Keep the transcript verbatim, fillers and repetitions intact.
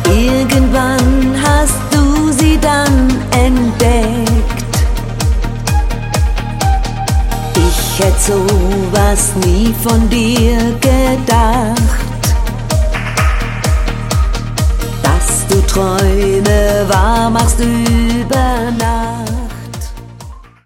Irgendwann hast du sie dann entdeckt. Ich hätte sowas nie von dir gedacht, dass du Träume wahr machst über Nacht.